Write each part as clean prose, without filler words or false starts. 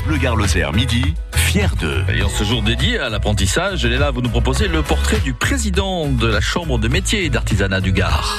France Bleu Gare Lozère midi, fier d'eux. Et en ce jour dédié à l'apprentissage, Léla, vous nous proposez le portrait du président de la Chambre de métiers et d'artisanat du Gard.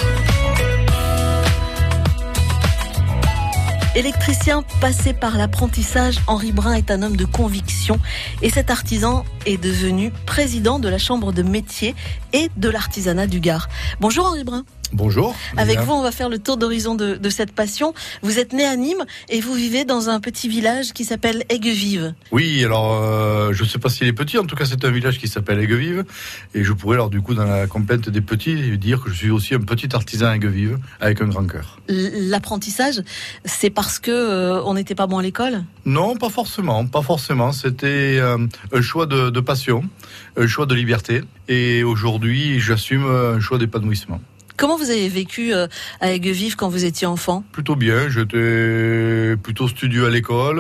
Électricien passé par l'apprentissage, Henri Brun est un homme de conviction et cet artisan est devenu président de la Chambre de métiers et de l'artisanat du Gard. Bonjour Henri Brun. Bonjour. Avec vous, on va faire le tour d'horizon de cette passion. Vous êtes né à Nîmes et vous vivez dans un petit village qui s'appelle Aigues-Vives. Oui, alors je ne sais pas s'il est petit, en tout cas c'est un village qui s'appelle Aigues-Vives et je pourrais alors du coup dans la complainte des petits dire que je suis aussi un petit artisan à Aigues-Vives avec un grand cœur. L'apprentissage, c'est parce que on n'était pas bon à l'école ? Non, pas forcément. C'était un choix de passion, un choix de liberté et aujourd'hui j'assume un choix d'épanouissement. Comment vous avez vécu à Aigues-Vives quand vous étiez enfant ? Plutôt bien, j'étais plutôt studieux à l'école,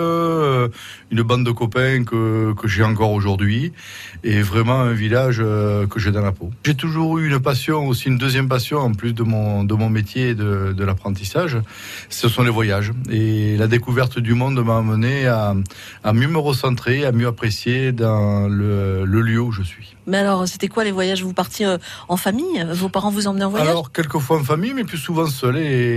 une bande de copains que j'ai encore aujourd'hui, et vraiment un village que j'ai dans la peau. J'ai toujours eu une passion, aussi une deuxième passion, en plus de mon métier et de l'apprentissage, ce sont les voyages. Et la découverte du monde m'a amené à mieux me recentrer, à mieux apprécier dans le lieu où je suis. Mais alors, c'était quoi les voyages ? Vous partiez en famille ? Vos parents vous emmenaient en voyage ? Alors, quelquefois en famille, mais plus souvent seul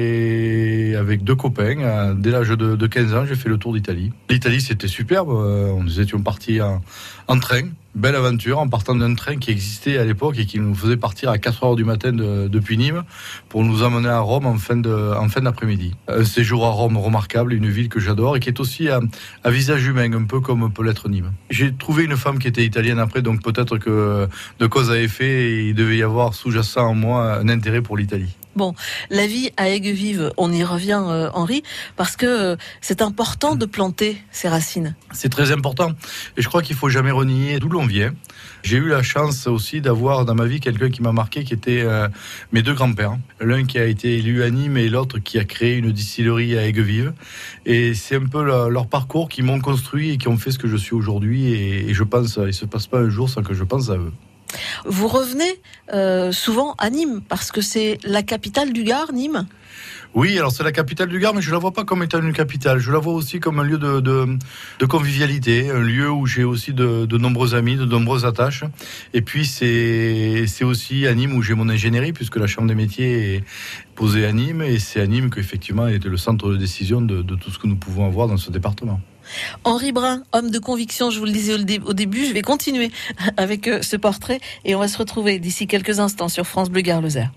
et avec deux copains. Dès l'âge de 15 ans, j'ai fait le tour d'Italie. L'Italie, c'était superbe. Nous étions partis en train. Belle aventure en partant d'un train qui existait à l'époque et qui nous faisait partir à 4h du matin depuis Nîmes pour nous emmener à Rome en fin d'après-midi. Un séjour à Rome remarquable, une ville que j'adore et qui est aussi à visage humain, un peu comme peut l'être Nîmes. J'ai trouvé une femme qui était italienne après, donc peut-être que de cause à effet, il devait y avoir sous-jacent en moi un intérêt pour l'Italie. Bon, la vie à Aigues-Vives, on y revient, Henri, parce que c'est important de planter ses racines. C'est très important. Et je crois qu'il faut jamais renier d'où l'on vient. J'ai eu la chance aussi d'avoir dans ma vie quelqu'un qui m'a marqué, qui était mes deux grands-pères. L'un qui a été élu à Nîmes et l'autre qui a créé une distillerie à Aigues-Vives. Et c'est un peu leur parcours qui m'ont construit et qui ont fait ce que je suis aujourd'hui. Et je pense, il ne se passe pas un jour sans que je pense à eux. Vous revenez souvent à Nîmes, parce que c'est la capitale du Gard, Nîmes ? Oui, alors c'est la capitale du Gard, mais je ne la vois pas comme étant une capitale. Je la vois aussi comme un lieu de convivialité, un lieu où j'ai aussi de nombreux amis, de nombreuses attaches. Et puis c'est aussi à Nîmes où j'ai mon ingénierie, puisque la Chambre des métiers est posée à Nîmes, et c'est à Nîmes qu'effectivement est le centre de décision de tout ce que nous pouvons avoir dans ce département. Henri Brun, homme de conviction, je vous le disais au début, je vais continuer avec ce portrait et on va se retrouver d'ici quelques instants sur France Bleu Gare Lozère.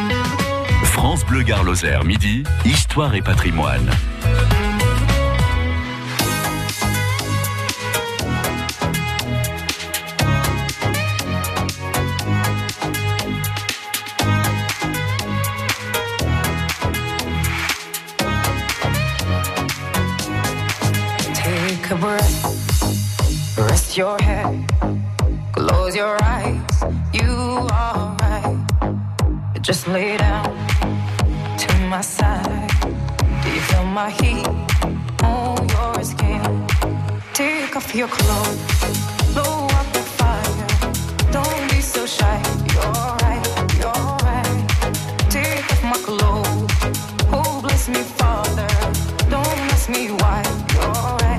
France Bleu Gare Lozère midi, histoire et patrimoine. Take a breath, rest your head, close your eyes, you are right. Just lay down to my side. Do you feel my heat on your skin? Take off your clothes, blow up the fire. Don't be so shy, you're right. Take off my clothes, oh bless me Father. Don't ask me why, you're right.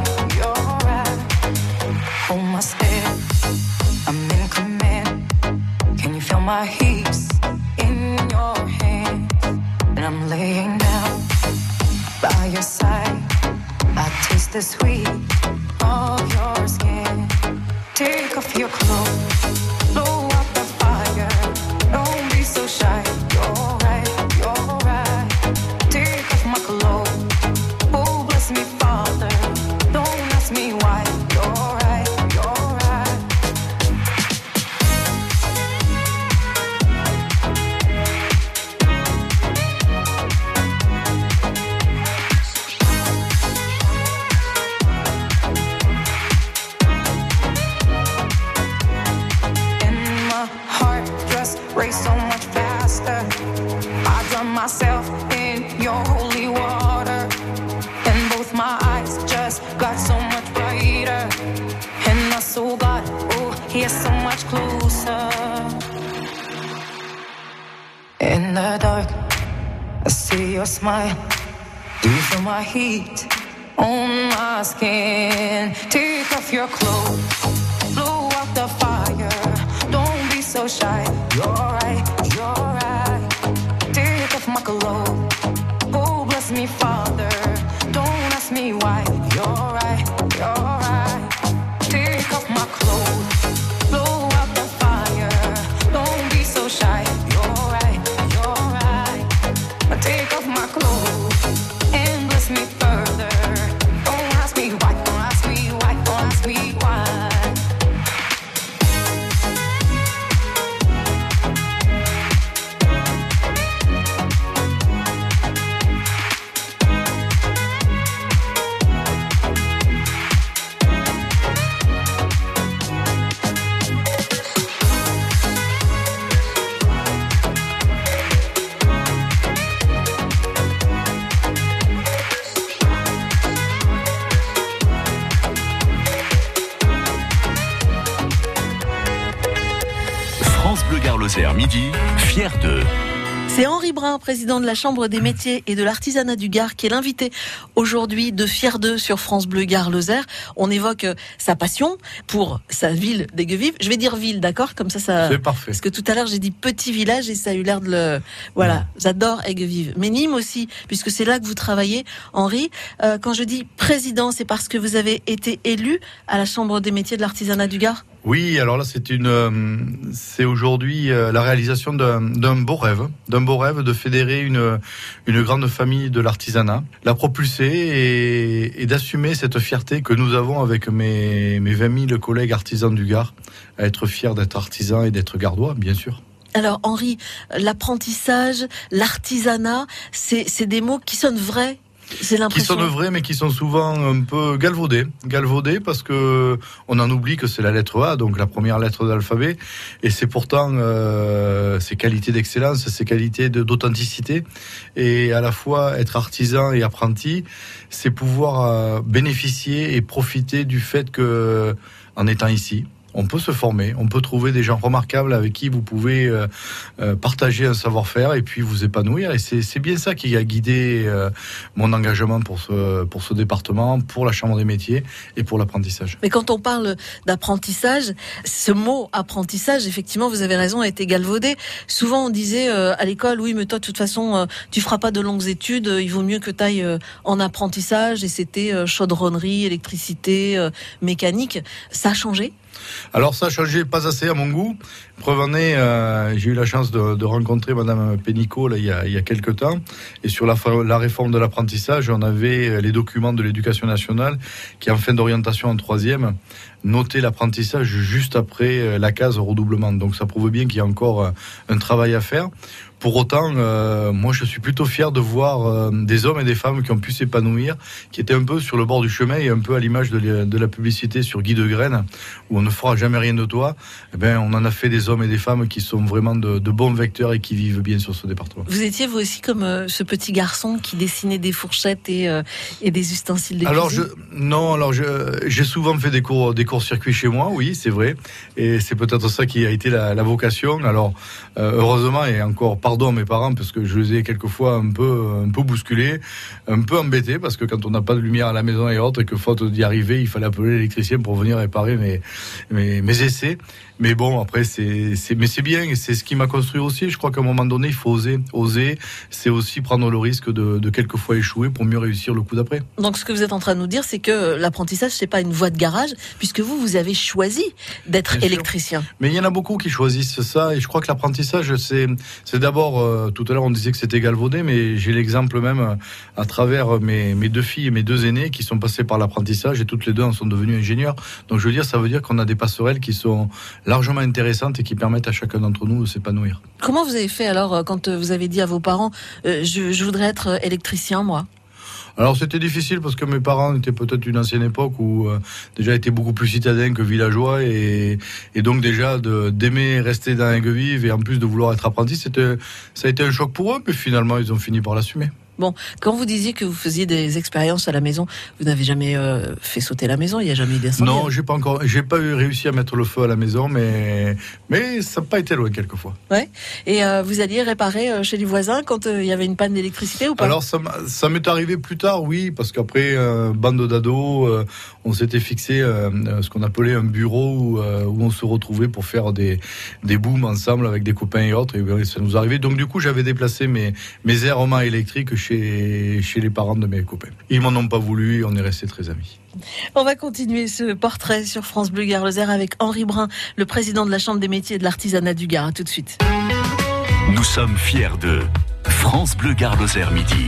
Hold my step, I'm in command. Can you feel my hips in your hands? And I'm laying down by your side. I taste the sweet of your skin. Take off your clothes, blow up the fire. Don't be so shy, you're right. Take off my clothes, oh bless me Father. Don't ask me why, you're right. Race so much faster. I drown myself in your holy water, and both my eyes just got so much brighter, and my soul got, oh, here so much closer. In the dark, I see your smile. Do you feel my heat on my skin. Take off your clothes, blow out the fire. Don't be so shy. You're right, you're right. Take off my clothes. Oh, bless me, Father. Don't ask me why. You're right, you're right. Take off my clothes, blow out the fire. Don't be so shy. You're right, you're right. Take off my clothes and bless me further. Don't ask me why, don't ask me why, don't ask me why. France Bleu Gare Lozère, midi, fier d'eux. C'est Henri Brun, président de la Chambre des métiers et de l'artisanat du Gard, qui est l'invité aujourd'hui de Fier d'eux sur France Bleu Gare Lozère. On évoque sa passion pour sa ville d'Aiguevive. Je vais dire ville, d'accord ? Comme ça... C'est parfait. Parce que tout à l'heure, j'ai dit petit village et ça a eu l'air de le... Voilà, j'adore Aiguevive. Mais Nîmes aussi, puisque c'est là que vous travaillez, Henri. Quand je dis président, c'est parce que vous avez été élu à la Chambre des métiers de l'artisanat du Gard ? Oui, alors là, c'est aujourd'hui la réalisation d'un beau rêve de fédérer une grande famille de l'artisanat, la propulser et d'assumer cette fierté que nous avons avec mes 20 000 collègues artisans du Gard, à être fiers d'être artisans et d'être gardois, bien sûr. Alors Henri, l'apprentissage, l'artisanat, c'est des mots qui sonnent vrais. J'ai l'impression. Qui sont vrais, mais qui sont souvent un peu galvaudés parce que on en oublie que c'est la lettre A, donc la première lettre de l'alphabet, et c'est pourtant ces qualités d'excellence, ces qualités d'authenticité, et à la fois être artisan et apprenti, c'est pouvoir bénéficier et profiter du fait que, en étant ici, on peut se former, on peut trouver des gens remarquables avec qui vous pouvez partager un savoir-faire et puis vous épanouir. Et c'est bien ça qui a guidé mon engagement pour ce département, pour la Chambre des métiers et pour l'apprentissage. Mais quand on parle d'apprentissage, ce mot apprentissage, effectivement, vous avez raison, a été galvaudé. Souvent, on disait à l'école, oui, mais toi, de toute façon, tu feras pas de longues études, il vaut mieux que tu ailles en apprentissage. Et c'était chaudronnerie, électricité, mécanique. Ça a changé ? Alors ça a changé pas assez à mon goût. Preuve en est, j'ai eu la chance de rencontrer Madame Pénicaud là, il y a quelques temps. Et sur la réforme de l'apprentissage, on avait les documents de l'éducation nationale qui, en fin d'orientation en 3e, notait l'apprentissage juste après la case redoublement. Donc ça prouve bien qu'il y a encore un travail à faire. Pour autant, moi je suis plutôt fier de voir des hommes et des femmes qui ont pu s'épanouir, qui étaient un peu sur le bord du chemin et un peu à l'image de la publicité sur Guy de Graine, où on ne fera jamais rien de toi. Eh ben, on en a fait des hommes et des femmes qui sont vraiment de bons vecteurs et qui vivent bien sur ce département. Vous étiez vous aussi comme ce petit garçon qui dessinait des fourchettes et des ustensiles de cuisine ? J'ai souvent fait des courts-circuits chez moi, oui, c'est vrai. Et c'est peut-être ça qui a été la vocation. Alors, heureusement, et encore pardon à mes parents, parce que je les ai quelquefois un peu bousculés, un peu embêtés, parce que quand on n'a pas de lumière à la maison et autres, et que faute d'y arriver, il fallait appeler l'électricien pour venir réparer mes essais. Mais bon, après, c'est bien, et c'est ce qui m'a construit aussi. Je crois qu'à un moment donné, il faut oser. C'est aussi prendre le risque de quelquefois échouer pour mieux réussir le coup d'après. Donc, ce que vous êtes en train de nous dire, c'est que l'apprentissage, c'est pas une voie de garage, puisque vous avez choisi d'être bien électricien. Sûr. Mais il y en a beaucoup qui choisissent ça, et je crois que l'apprentissage, c'est d'abord, tout à l'heure, on disait que c'était galvaudé, mais j'ai l'exemple même à travers mes 2 filles et mes 2 aînés qui sont passés par l'apprentissage, et toutes les 2 en sont devenues ingénieurs. Donc, je veux dire, ça veut dire qu'on a des passerelles qui sont largement intéressantes et qui permettent à chacun d'entre nous de s'épanouir. Comment vous avez fait alors quand vous avez dit à vos parents je voudrais être électricien moi ? Alors c'était difficile parce que mes parents étaient peut-être d'une ancienne époque où déjà étaient beaucoup plus citadins que villageois et donc déjà d'aimer rester dans Aiguevive et en plus de vouloir être apprenti, ça a été un choc pour eux, mais finalement ils ont fini par l'assumer. Bon, quand vous disiez que vous faisiez des expériences à la maison, vous n'avez jamais fait sauter la maison, il n'y a jamais eu d'incendie? Non, j'ai pas réussi à mettre le feu à la maison, mais ça n'a pas été loin quelquefois. Ouais. Et vous alliez réparer chez les voisins quand il y avait une panne d'électricité ou pas? Alors ça m'est arrivé plus tard, oui, parce qu'après bande d'ados, on s'était fixé ce qu'on appelait un bureau où on se retrouvait pour faire des booms ensemble avec des copains et autres, et ça nous arrivait. Donc du coup, j'avais déplacé mes errements électriques chez les parents de mes copains. Ils m'en ont pas voulu et on est restés très amis. On va continuer ce portrait sur France Bleu Gard-Lozère avec Henri Brun, le président de la Chambre des métiers et de l'artisanat du Gard. À tout de suite. Nous sommes fiers de France Bleu Gard-Lozère midi.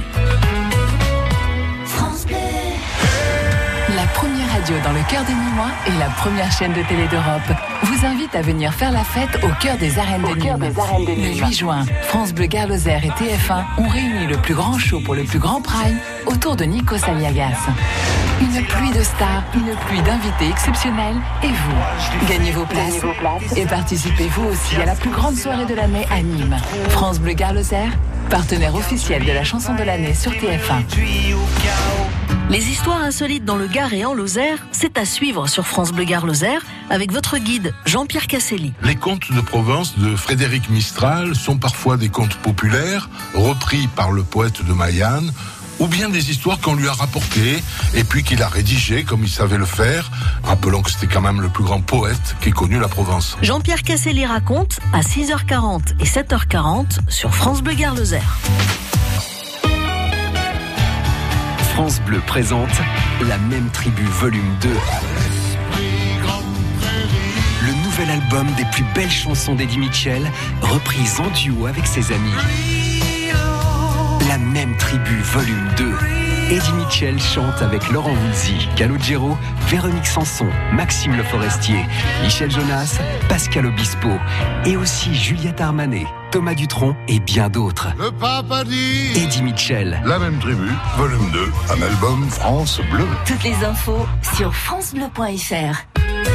France Bleu. La première radio dans le cœur des Nîmois et la première chaîne de télé d'Europe vous invite à venir faire la fête au cœur des arènes de Nîmes. Le 8 juin, France Bleu Gard-Lozère et TF1 ont réuni le plus grand show pour le plus grand prime autour de Nikos Aliagas. Une pluie de stars, une pluie d'invités exceptionnels et vous. Gagnez vos places et participez vous aussi à la plus grande soirée de l'année à Nîmes. France Bleu Gard-Lozère, partenaire officiel de la chanson de l'année sur TF1. Les histoires insolites dans le Gard et en Lozère, c'est à suivre sur France Bleu Gard-Lozère avec votre guide Jean-Pierre Casselli. Les contes de Provence de Frédéric Mistral sont parfois des contes populaires, repris par le poète de Mayenne, ou bien des histoires qu'on lui a rapportées et puis qu'il a rédigées comme il savait le faire, rappelant que c'était quand même le plus grand poète qu'ait connu la Provence. Jean-Pierre Casselli raconte à 6h40 et 7h40 sur France Bleu Gard-Lozère. France Bleu présente La Même Tribu volume 2. Le nouvel album des plus belles chansons d'Eddie Mitchell, reprise en duo avec ses amis. La Même Tribu volume 2. Eddie Mitchell chante avec Laurent Voulzy, Calogero, Véronique Sanson, Maxime Le Forestier, Michel Jonas, Pascal Obispo et aussi Juliette Armanet, Thomas Dutronc et bien d'autres. Le papa dit Eddie Mitchell. La Même Tribu, volume 2, un album France Bleu. Toutes les infos sur francebleu.fr.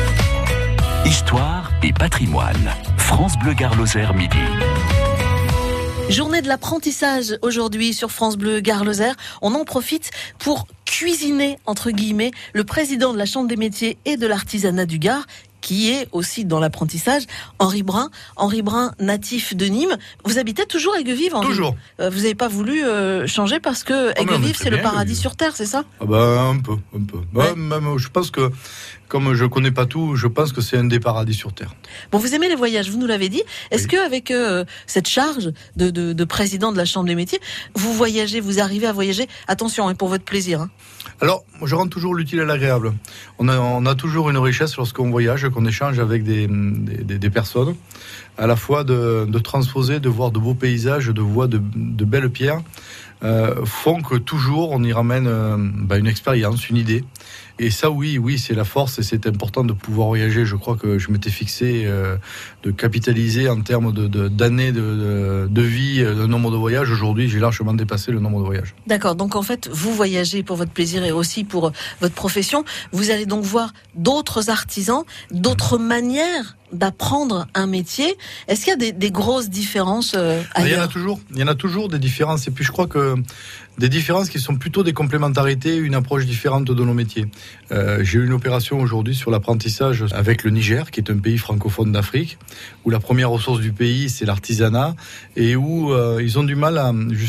Histoire et patrimoine. France Bleu Gard-Lozère midi. Journée de l'apprentissage aujourd'hui sur France Bleu Gard-Lozère. On en profite pour cuisiner, entre guillemets, le président de la Chambre des métiers et de l'artisanat du Gard, qui est aussi dans l'apprentissage, Henri Brun. Henri Brun, natif de Nîmes. Vous habitez toujours à Aigues-Vives, Henri ? Toujours. Vous n'avez pas voulu changer parce que Aigues-Vives, c'est le paradis sur terre, c'est ça ? Ah bah, un peu. Ouais. Même, je pense que, comme je connais pas tout, je pense que c'est un des paradis sur terre. Bon, vous aimez les voyages, vous nous l'avez dit. Est-ce que avec cette charge de président de la Chambre des métiers, vous voyagez, vous arrivez à voyager, attention, pour votre plaisir, hein. Alors, je rends toujours l'utile à l'agréable. On a toujours une richesse lorsqu'on voyage, qu'on échange avec des personnes, à la fois de transposer, de voir de beaux paysages, de voir de belles pierres, font que toujours on y ramène une expérience, une idée. Et ça, oui, c'est la force et c'est important de pouvoir voyager. Je crois que je m'étais fixé de capitaliser en termes d'années de vie, le nombre de voyages. Aujourd'hui, j'ai largement dépassé le nombre de voyages. D'accord, donc en fait, vous voyagez pour votre plaisir et aussi pour votre profession. Vous allez donc voir d'autres artisans, d'autres manières d'apprendre un métier. Est-ce qu'il y a des grosses différences ailleurs ? Il y en a toujours des différences. Et puis je crois que des différences qui sont plutôt des complémentarités, une approche différente de nos métiers. J'ai eu une opération aujourd'hui sur l'apprentissage avec le Niger, qui est un pays francophone d'Afrique, où la première ressource du pays, c'est l'artisanat, et où ils ont du mal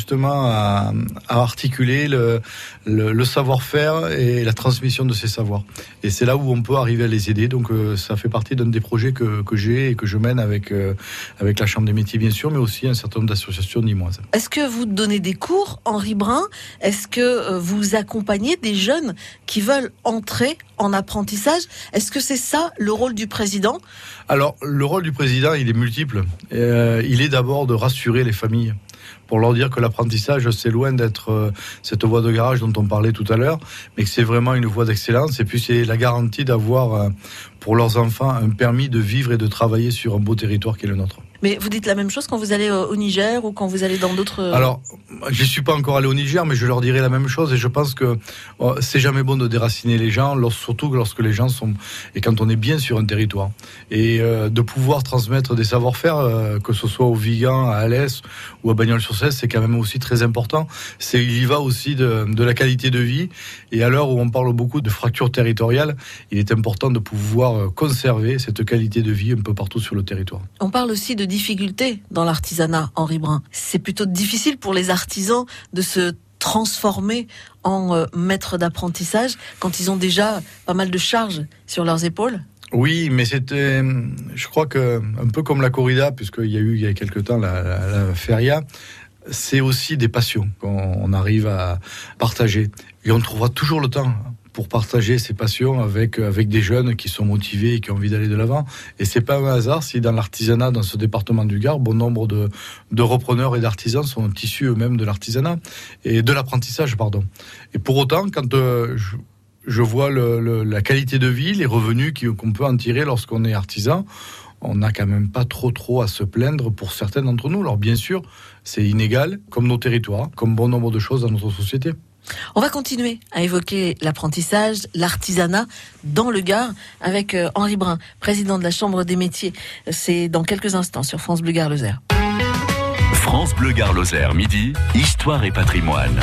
à articuler le savoir-faire et la transmission de ces savoirs. Et c'est là où on peut arriver à les aider. Donc ça fait partie d'un des projets que j'ai et que je mène avec la Chambre des métiers, bien sûr, mais aussi un certain nombre d'associations nîmoises. Est-ce que vous donnez des cours, Henri Brun ? Est-ce que vous accompagnez des jeunes qui veulent entrer en apprentissage ? Est-ce que c'est ça le rôle du président ? Alors, le rôle du président, il est multiple. Il est d'abord de rassurer les familles, pour leur dire que l'apprentissage, c'est loin d'être cette voie de garage dont on parlait tout à l'heure, mais que c'est vraiment une voie d'excellence. Et puis, c'est la garantie d'avoir, pour leurs enfants, un permis de vivre et de travailler sur un beau territoire qui est le nôtre. Mais vous dites la même chose quand vous allez au Niger ou quand vous allez dans d'autres... Alors, je ne suis pas encore allé au Niger, mais je leur dirai la même chose. Et je pense que c'est jamais bon de déraciner les gens, surtout lorsque les gens sont... Et quand on est bien sur un territoire. Et de pouvoir transmettre des savoir-faire, que ce soit au Vigan, à Alès ou à Bagnols-sur-Cèze, process, c'est quand même aussi très important. Il y va aussi de la qualité de vie. Et à l'heure où on parle beaucoup de fractures territoriales, il est important de pouvoir conserver cette qualité de vie un peu partout sur le territoire. On parle aussi de difficultés dans l'artisanat, Henri Brun. C'est plutôt difficile pour les artisans de se transformer en maîtres d'apprentissage quand ils ont déjà pas mal de charges sur leurs épaules. Oui, mais c'était, je crois que un peu comme la corrida, puisqu'il y a eu il y a quelque temps la feria, c'est aussi des passions qu'on arrive à partager. Et on trouvera toujours le temps pour partager ces passions avec des jeunes qui sont motivés et qui ont envie d'aller de l'avant. Et c'est pas un hasard si dans l'artisanat, dans ce département du Gard, bon nombre de repreneurs et d'artisans sont issus eux-mêmes de l'artisanat et de l'apprentissage, pardon. Et pour autant, quand je vois la qualité de vie, les revenus qu'on peut en tirer lorsqu'on est artisan, on n'a quand même pas trop à se plaindre pour certains d'entre nous. Alors bien sûr, c'est inégal, comme nos territoires, comme bon nombre de choses dans notre société. On va continuer à évoquer l'apprentissage, l'artisanat dans le Gard avec Henri Brun, président de la Chambre des métiers. C'est dans quelques instants sur France Bleu Gard Lozère. France Bleu Gard Lozère, midi, Histoire et patrimoine.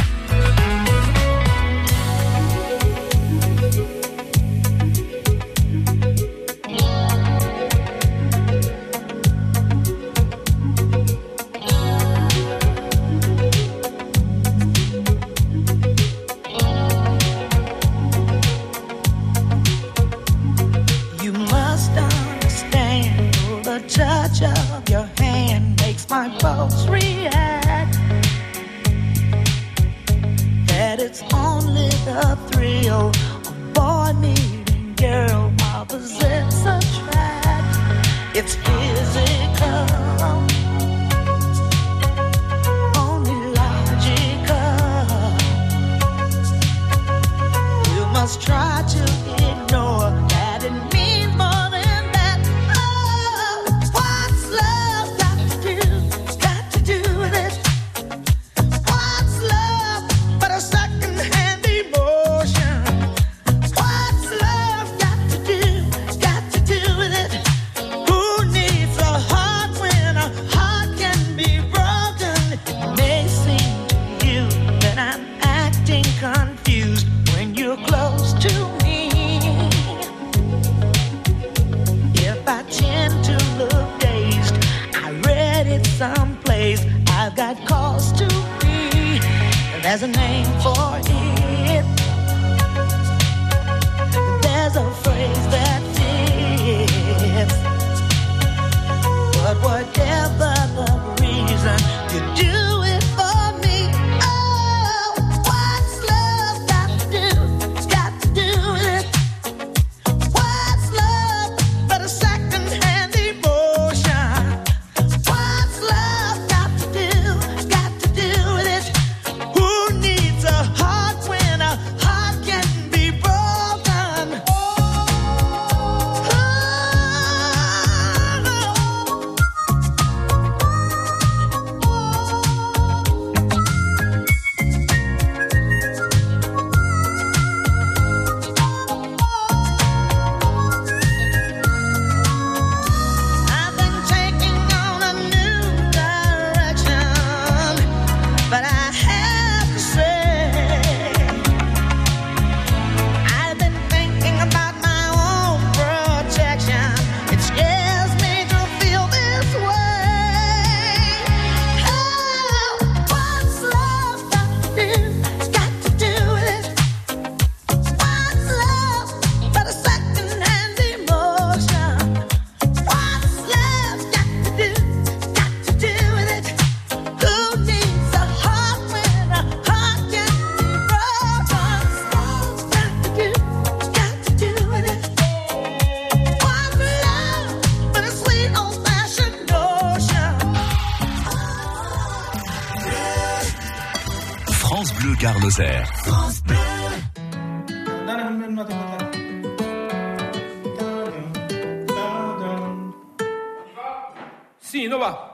There's a name for it. There's a phrase that fits. But whatever the reason, you do it for me. Oh, what's love got to do? Got to do with it. What's love but a second-hand emotion? What's love got to do? Got to do with it. Who needs a heart when a heart can be broken? I've been taking on a new direction, but I have to say, I've been thinking about my own protection. It scares me to feel this way. Oh, what's love got to do? Got to do with it. What's love but a second-hand emotion? What's love got to do? Got to do with it. Who needs a heart when a heart can be broken? Got to do with it. What's love but a sweet old-fashioned notion? France Bleu Gard Lozère. Sì, no va.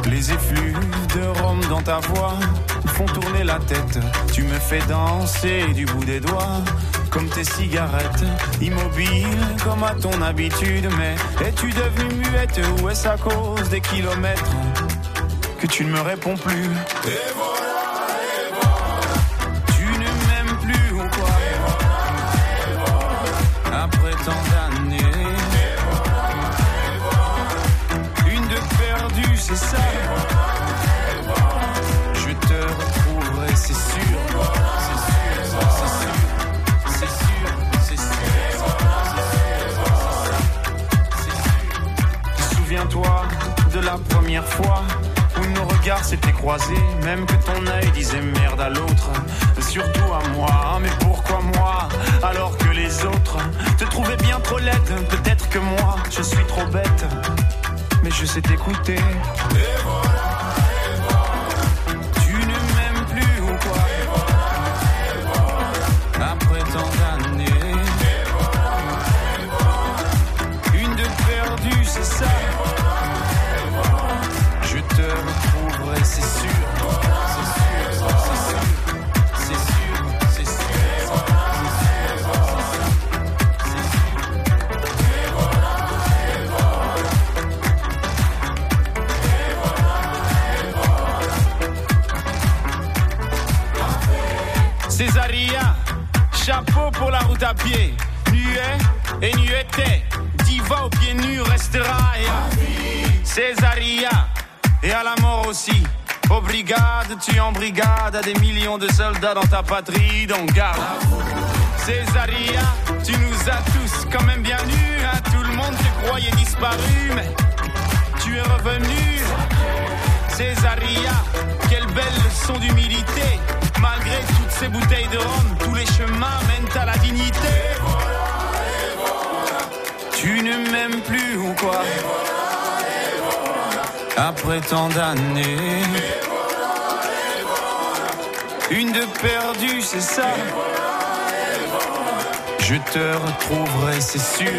Les effluves de rhum dans ta voix font tourner la tête. Tu me fais danser du bout des doigts, comme tes cigarettes, immobile comme à ton habitude. Mais es-tu devenue muette ou est-ce à cause des kilomètres que tu ne me réponds plus? Et voilà, tu ne m'aimes plus ou quoi? Après tant d'années, une de perdue, c'est ça. Je te retrouverai, c'est sûr. Souviens-toi de la première fois où nos regards s'étaient croisés, même que ton œil disait merde à l'autre, surtout à moi. Mais pourquoi moi, alors que les autres te trouvaient bien trop laide? Peut-être que moi, je suis trop bête, mais je sais t'écouter. Et voilà, tu ne m'aimes plus ou quoi? Après tant d'années, une de perdue, c'est ça. Je te retrouverai, c'est sûr. Césaria, chapeau pour la route à pied. Nuet et nueté, diva aux pieds nus restera. Césaria, et à la mort aussi. Aux brigades, tu en brigade à des millions de soldats dans ta patrie, donc garde. Césaria, tu nous as tous quand même bien nus, hein. Tout le monde te croyait disparu, mais tu es revenu. Césaria, quelle belle leçon d'humilité. Malgré toutes ces bouteilles de rhum, tous les chemins mènent à la dignité. Et voilà, tu ne m'aimes plus ou quoi? Après tant d'années, une de perdue, c'est ça. Je te retrouverai, c'est sûr.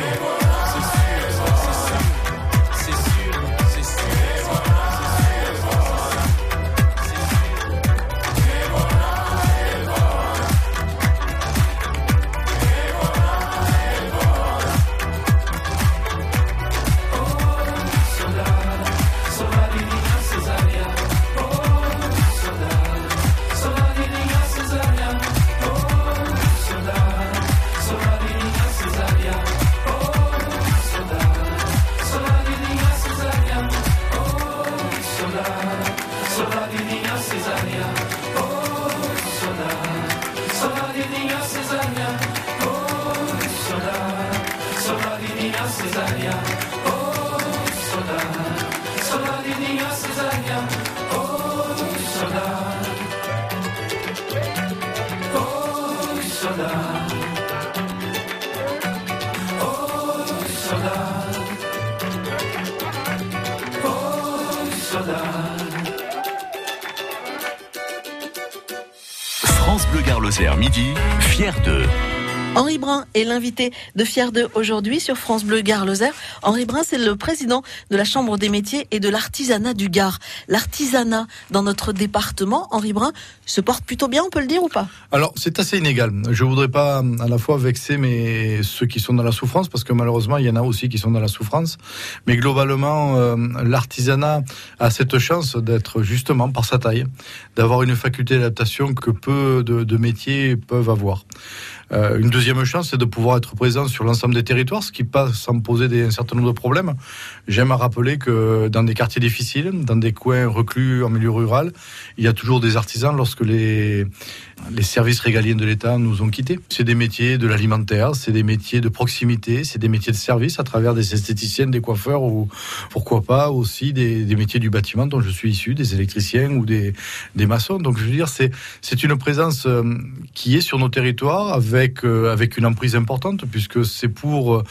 France Bleu Gare Lozère, midi, fier de... Henri Brun est l'invité de Fier 2 aujourd'hui sur France Bleu Gare Lozère. Henri Brun, c'est le président de la Chambre des métiers et de l'artisanat du Gard. L'artisanat dans notre département, Henri Brun, se porte plutôt bien, on peut le dire ou pas? Alors, c'est assez inégal. Je voudrais pas à la fois vexer ceux qui sont dans la souffrance, parce que malheureusement, il y en a aussi qui sont dans la souffrance. Mais globalement, l'artisanat a cette chance d'être justement par sa taille, d'avoir une faculté d'adaptation que peu de métiers peuvent avoir. Une deuxième chance, c'est de pouvoir être présent sur l'ensemble des territoires, ce qui passe sans poser un certain nombre de problèmes. J'aime à rappeler que dans des quartiers difficiles, dans des coins reclus en milieu rural, il y a toujours des artisans lorsque les services régaliens de l'État nous ont quittés. C'est des métiers de l'alimentaire, c'est des métiers de proximité, c'est des métiers de service à travers des esthéticiennes, des coiffeurs ou pourquoi pas aussi des métiers du bâtiment dont je suis issu, des électriciens ou des maçons. Donc je veux dire, c'est une présence qui est sur nos territoires avec une emprise importante puisque c'est pour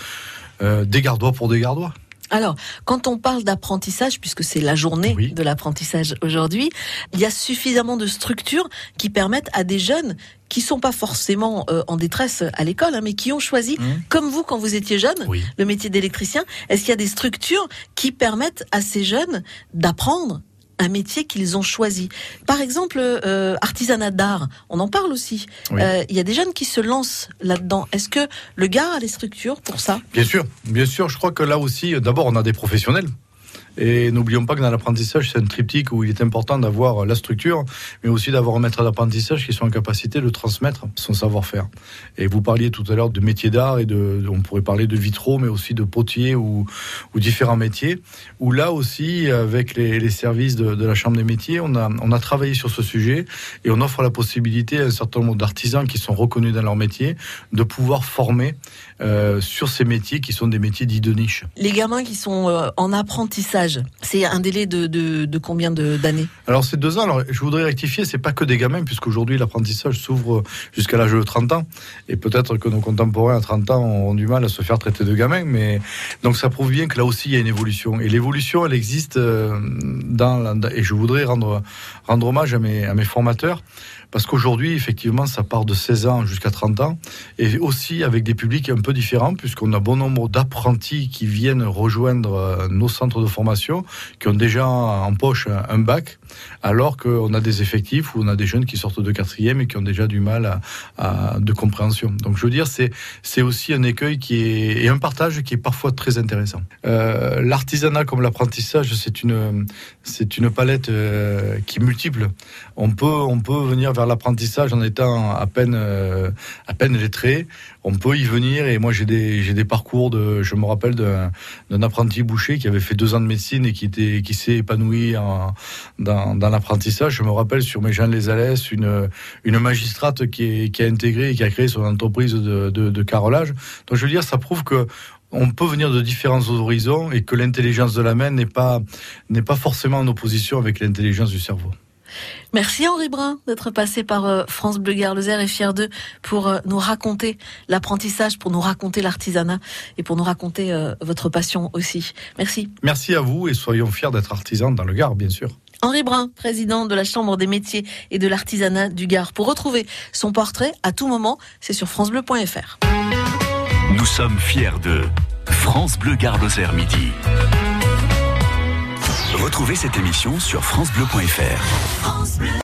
des Gardois pour des Gardois. Alors, quand on parle d'apprentissage, puisque c'est la journée de l'apprentissage aujourd'hui, il y a suffisamment de structures qui permettent à des jeunes qui sont pas forcément en détresse à l'école, mais qui ont choisi, comme vous quand vous étiez jeune, le métier d'électricien. Est-ce qu'il y a des structures qui permettent à ces jeunes d'apprendre un métier qu'ils ont choisi. Par exemple, artisanat d'art, on en parle aussi. Oui. Il y a des jeunes qui se lancent là-dedans. Est-ce que le Gard a les structures pour ça ? Bien sûr. Je crois que là aussi, d'abord, on a des professionnels. Et n'oublions pas que dans l'apprentissage, c'est un triptyque où il est important d'avoir la structure, mais aussi d'avoir un maître d'apprentissage qui soit en capacité de transmettre son savoir-faire. Et vous parliez tout à l'heure de métiers d'art et on pourrait parler de vitraux, mais aussi de potiers ou différents métiers. Où là aussi, avec les services de la Chambre des métiers, on a travaillé sur ce sujet et on offre la possibilité à un certain nombre d'artisans qui sont reconnus dans leur métier de pouvoir former sur ces métiers qui sont des métiers dits de niche. Les gamins qui sont en apprentissage, c'est un délai de combien d'années ? Alors c'est 2 ans. Alors je voudrais rectifier, c'est pas que des gamins, puisqu'aujourd'hui l'apprentissage s'ouvre jusqu'à l'âge de 30 ans. Et peut-être que nos contemporains à 30 ans ont du mal à se faire traiter de gamins. Mais donc ça prouve bien que là aussi il y a une évolution. Et l'évolution, elle existe et je voudrais rendre hommage à mes formateurs. Parce qu'aujourd'hui, effectivement, ça part de 16 ans jusqu'à 30 ans, et aussi avec des publics un peu différents, puisqu'on a bon nombre d'apprentis qui viennent rejoindre nos centres de formation, qui ont déjà en poche un bac, alors qu'on a des effectifs où on a des jeunes qui sortent de 4e et qui ont déjà du mal de compréhension. Donc je veux dire, c'est aussi un écueil et un partage qui est parfois très intéressant. L'artisanat comme l'apprentissage, c'est une palette qui est multiple. On peut venir vers l'apprentissage en étant à peine lettré. On peut y venir, et moi j'ai des parcours je me rappelle d'un apprenti boucher qui avait fait 2 ans de médecine et qui s'est épanoui dans l'apprentissage. Je me rappelle sur Méjean-les-Alès une magistrate qui a intégré et qui a créé son entreprise de carrelage. Donc je veux dire, ça prouve que on peut venir de différents horizons et que l'intelligence de la main n'est pas forcément en opposition avec l'intelligence du cerveau. Merci Henri Brun d'être passé par France Bleu Gard Lozère et fier d'eux pour nous raconter l'apprentissage, pour nous raconter l'artisanat et pour nous raconter votre passion aussi. Merci. Merci à vous et soyons fiers d'être artisans dans le Gard, bien sûr. Henri Brun, président de la Chambre des métiers et de l'artisanat du Gard. Pour retrouver son portrait à tout moment, c'est sur francebleu.fr. Nous sommes fiers de France Bleu Gard Lozère midi. Retrouvez cette émission sur francebleu.fr.